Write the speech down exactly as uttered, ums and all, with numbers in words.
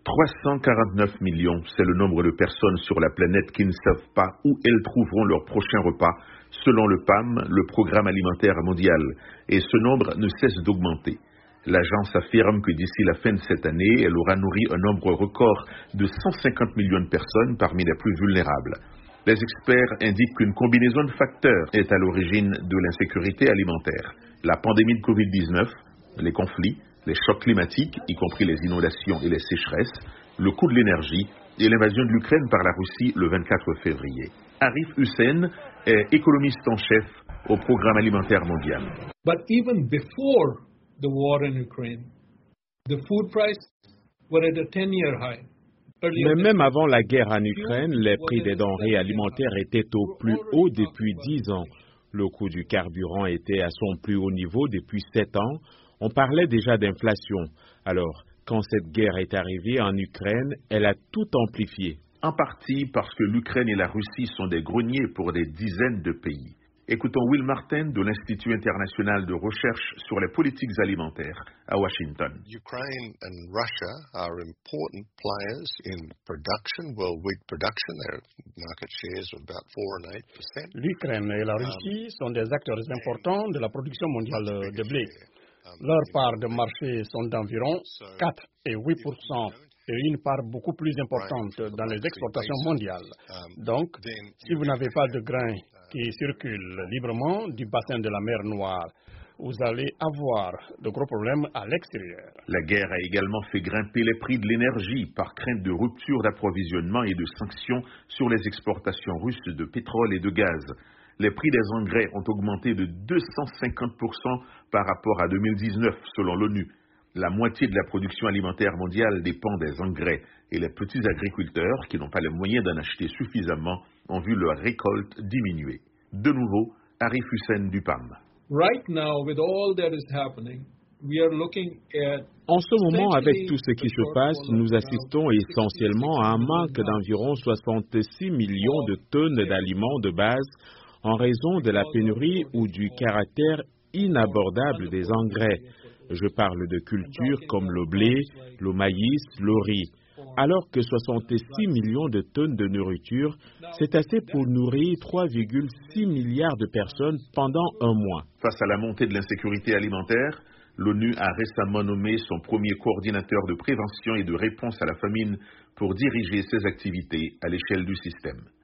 trois cent quarante-neuf millions, c'est le nombre de personnes sur la planète qui ne savent pas où elles trouveront leur prochain repas, selon le P A M, le Programme alimentaire mondial, et ce nombre ne cesse d'augmenter. L'agence affirme que d'ici la fin de cette année, elle aura nourri un nombre record de cent cinquante millions de personnes parmi les plus vulnérables. Les experts indiquent qu'une combinaison de facteurs est à l'origine de l'insécurité alimentaire. La pandémie de covid dix-neuf, les conflits, les chocs climatiques, y compris les inondations et les sécheresses, le coût de l'énergie et l'invasion de l'Ukraine par la Russie le vingt-quatre février. Arif Hussein est économiste en chef au Programme alimentaire mondial. But even before the war in Ukraine, the food prices were at a ten-year high. Mais même avant la guerre en Ukraine, les prix des denrées alimentaires étaient au plus haut depuis dix ans. Le coût du carburant était à son plus haut niveau depuis sept ans. On parlait déjà d'inflation. Alors, quand cette guerre est arrivée en Ukraine, elle a tout amplifié. En partie parce que l'Ukraine et la Russie sont des greniers pour des dizaines de pays. Écoutons Will Martin de l'Institut international de recherche sur les politiques alimentaires à Washington. Ukraine and Russia are important players in production, world wheat production. Their market shares of about four and eight percent. L'Ukraine et la Russie sont des acteurs importants de la production mondiale de blé. Leurs parts de marché sont d'environ quatre et huit pour cent et une part beaucoup plus importante dans les exportations mondiales. Donc, si vous n'avez pas de grains qui circulent librement du bassin de la mer Noire, vous allez avoir de gros problèmes à l'extérieur. La guerre a également fait grimper les prix de l'énergie par crainte de rupture d'approvisionnement et de sanctions sur les exportations russes de pétrole et de gaz. Les prix des engrais ont augmenté de deux cent cinquante pour cent par rapport à deux mille dix-neuf, selon l'ONU. La moitié de la production alimentaire mondiale dépend des engrais et les petits agriculteurs qui n'ont pas les moyens d'en acheter suffisamment ont vu leur récolte diminuer. De nouveau, Arif Hussein du P A M. Right now, with all that is happening, we are looking at En ce moment, avec tout ce qui se passe, nous assistons essentiellement à un manque d'environ soixante-six millions de tonnes d'aliments de base en raison de la pénurie ou du caractère inabordable des engrais. Je parle de cultures comme le blé, le maïs, le riz. Alors que soixante-six millions de tonnes de nourriture, c'est assez pour nourrir trois virgule six milliards de personnes pendant un mois. Face à la montée de l'insécurité alimentaire, l'ONU a récemment nommé son premier coordinateur de prévention et de réponse à la famine pour diriger ses activités à l'échelle du système.